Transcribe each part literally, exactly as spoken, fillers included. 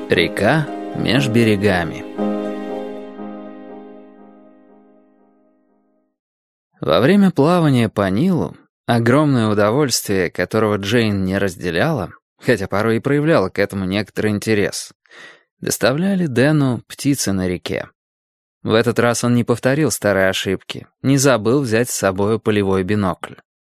Река меж берегами. Во время плавания по Нилу, огромное удовольствие, которого Джейн не разделяла, хотя порой и проявляла к этому некоторый интерес, доставляли Дэну птицы на реке. В этот раз он не повторил старой ошибки, не забыл взять с собой полевой бинокль.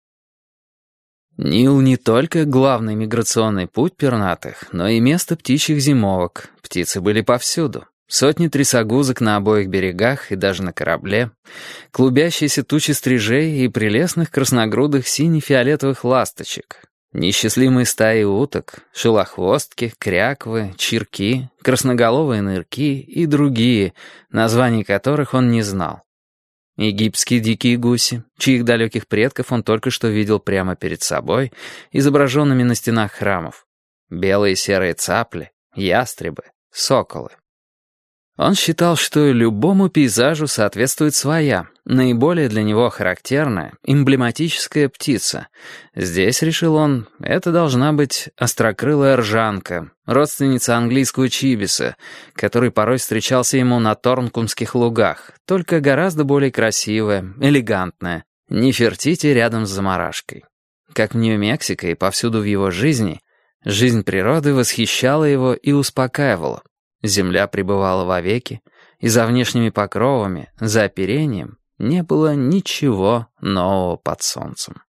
Нил не только главный миграционный путь пернатых, но и место птичьих зимовок. Птицы были повсюду. Сотни трясогузок на обоих берегах и даже на корабле, клубящиеся тучи стрижей и прелестных красногрудых сине-фиолетовых ласточек, неисчислимые стаи уток, шелохвостки, кряквы, чирки, красноголовые нырки и другие, названий которых он не знал. Египетские дикие гуси, чьих далеких предков он только что видел прямо перед собой, изображенными на стенах храмов. Белые и серые цапли, ястребы, соколы. Он считал, что любому пейзажу соответствует своя, наиболее для него характерная, эмблематическая птица. Здесь, решил он, это должна быть острокрылая ржанка, родственница английского чибиса, который порой встречался ему на Торнкумских лугах, только гораздо более красивая, элегантная, Нефертити рядом с замарашкой. Как в Нью-Мексико и повсюду в его жизни, жизнь природы восхищала его и успокаивала. Земля пребывала вовеки, и за внешними покровами, за оперением, не было ничего нового под солнцем.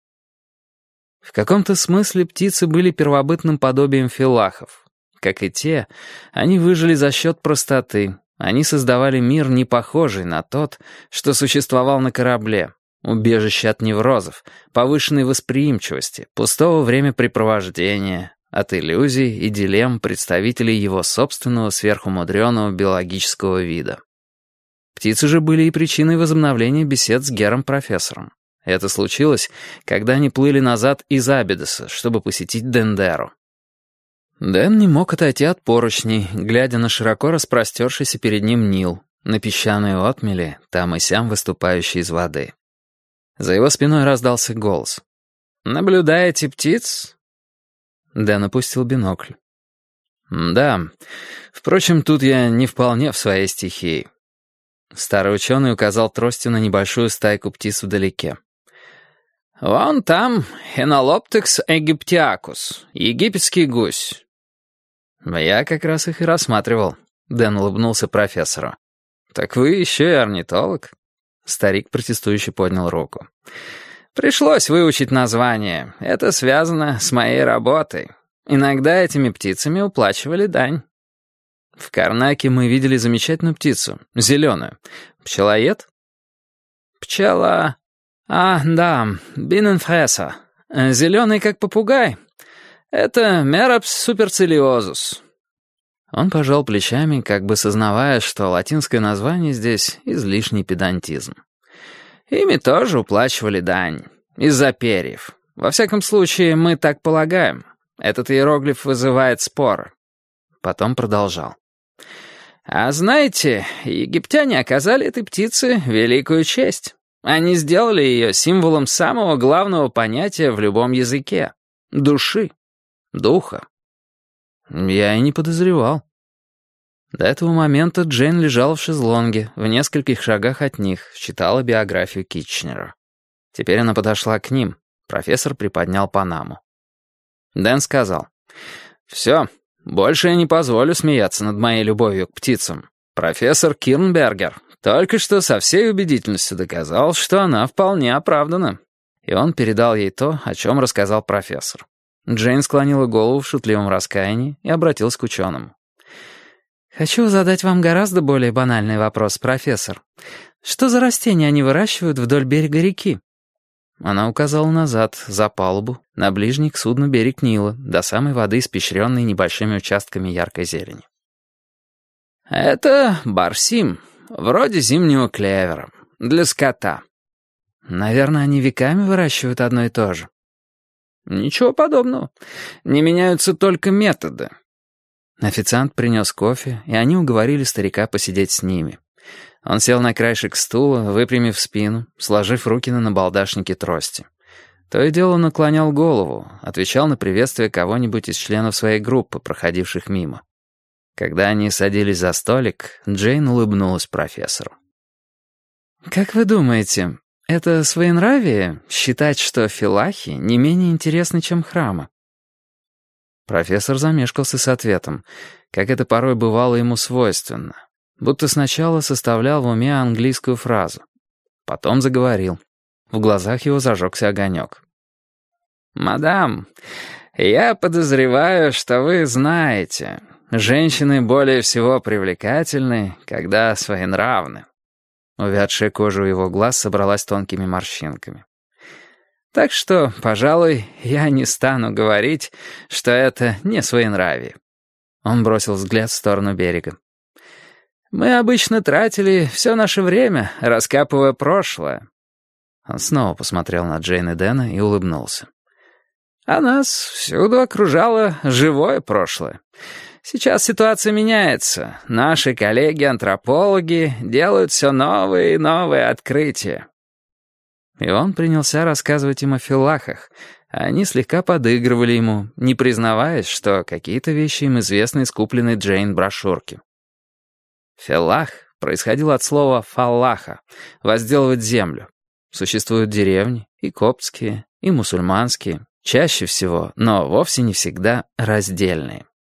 В каком-то смысле птицы были первобытным подобием филахов. Как и те, они выжили за счет простоты, они создавали мир, не похожий на тот, что существовал на корабле, убежище от неврозов, повышенной восприимчивости, пустого времяпрепровождения, от иллюзий и дилемм представителей его собственного сверхумудренного биологического вида. Птицы же были и причиной возобновления бесед с Гером-профессором. Это случилось, когда они плыли назад из Абидоса, чтобы посетить Дендеру. Дэн не мог отойти от поручней, глядя на широко распростершийся перед ним Нил, на песчаные отмели, там и сям выступающие из воды. За его спиной раздался голос. «Наблюдаете птиц?» Дэн опустил бинокль. «Да. Впрочем, тут я не вполне в своей стихии». Старый ученый указал тростью на небольшую стайку птиц вдалеке. «Вон там Хенолоптекс египтиакус, египетский гусь». «Я как раз их и рассматривал», — Дэн улыбнулся профессору. «Так вы еще и орнитолог?» Старик протестующе поднял руку. «Пришлось выучить название. Это связано с моей работой. Иногда этими птицами уплачивали дань. В Карнаке мы видели замечательную птицу, зеленую. Пчелоед?» «Пчела... А, да, биненфресса. Зеленый, как попугай. Это Меропс суперцилиозус». Он пожал плечами, как бы сознавая, что латинское название здесь излишний педантизм. Ими тоже уплачивали дань. Из-за перьев. Во всяком случае, мы так полагаем. Этот иероглиф вызывает споры. Потом продолжал. А знаете, египтяне оказали этой птице великую честь. Они сделали ее символом самого главного понятия в любом языке. Души. Духа. Я и не подозревал. До этого момента Джейн лежала в шезлонге, в нескольких шагах от них, читала биографию Китченера. Теперь она подошла к ним. Профессор приподнял панаму. Дэн сказал, «Все, больше я не позволю смеяться над моей любовью к птицам. Профессор Кирнбергер только что со всей убедительностью доказал, что она вполне оправдана». И он передал ей то, о чем рассказал профессор. Джейн склонила голову в шутливом раскаянии и обратилась к ученому. «Хочу задать вам гораздо более банальный вопрос, профессор. Что за растения они выращивают вдоль берега реки?» Она указала назад, за палубу, на ближний к судну берег Нила, до самой воды, испещренной небольшими участками яркой зелени. «Это барсим, вроде зимнего клевера, для скота». «Наверное, они веками выращивают одно и то же». «Ничего подобного. Не меняются только методы». Официант принес кофе, и они уговорили старика посидеть с ними. Он сел на краешек стула, выпрямив спину, сложив руки на набалдашнике трости. То и дело наклонял голову, отвечал на приветствие кого-нибудь из членов своей группы, проходивших мимо. Когда они садились за столик, Джейн улыбнулась профессору. «Как вы думаете, это своенравие считать, что филахи не менее интересны, чем храмы?» Профессор замешкался с ответом, как это порой бывало ему свойственно, будто сначала составлял в уме английскую фразу. Потом заговорил. В глазах его зажегся огонек. «Мадам, я подозреваю, что вы знаете, женщины более всего привлекательны, когда своенравны». Увядшая кожа у его глаз собралась тонкими морщинками. «Так что, пожалуй, я не стану говорить, что это не своенравие». Он бросил взгляд в сторону берега. «Мы обычно тратили все наше время, раскапывая прошлое». Он снова посмотрел на Джейн и Дэна и улыбнулся. «А нас всюду окружало живое прошлое. Сейчас ситуация меняется. Наши коллеги-антропологи делают все новые и новые открытия». И он принялся рассказывать им о филахах. Они слегка подыгрывали ему, не признаваясь, что какие-то вещи им известны из купленной Джейн брошюрки. Фелах происходил от слова «фаллаха» — возделывать землю. Существуют деревни, и коптские, и мусульманские, чаще всего, но вовсе не всегда раздельные.